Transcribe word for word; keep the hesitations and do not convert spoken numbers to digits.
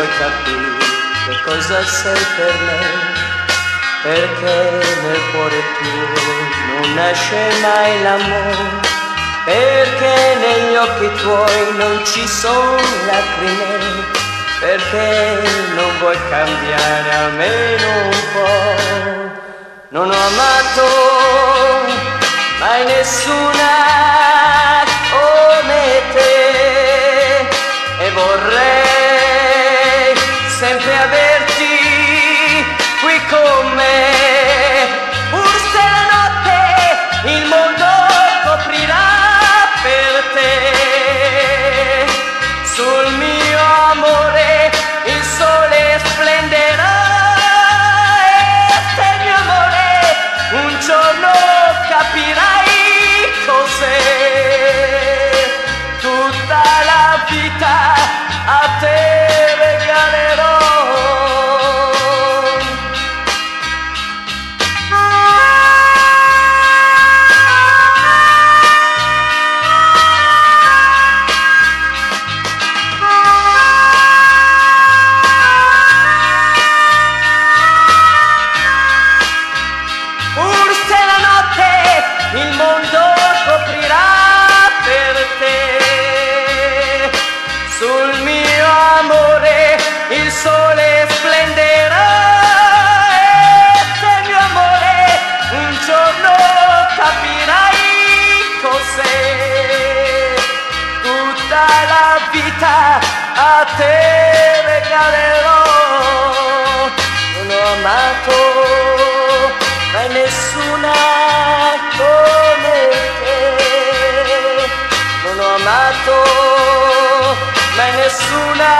vuoi capire che cosa sei per me, perché nel cuore tuo non nasce mai l'amore, perché negli occhi tuoi non ci sono lacrime, perché non vuoi cambiare almeno un po'. Non ho amato mai nessuna come te e vorrei sempre averti qui con me, pur se la notte il mondo coprirà per te. Sul mio amore il sole splenderà e se il mio amore un giorno capirai cos'è. Tutta la vita a te regalerò. Pur se la notte il mondo coprirà per te, sul mio amore il sole splenderà e se il mio amore un giorno capirai cos'è. Tutta la vita a te regalerò. Non ho amato mai nessuna come te, non ho amato mai nessuna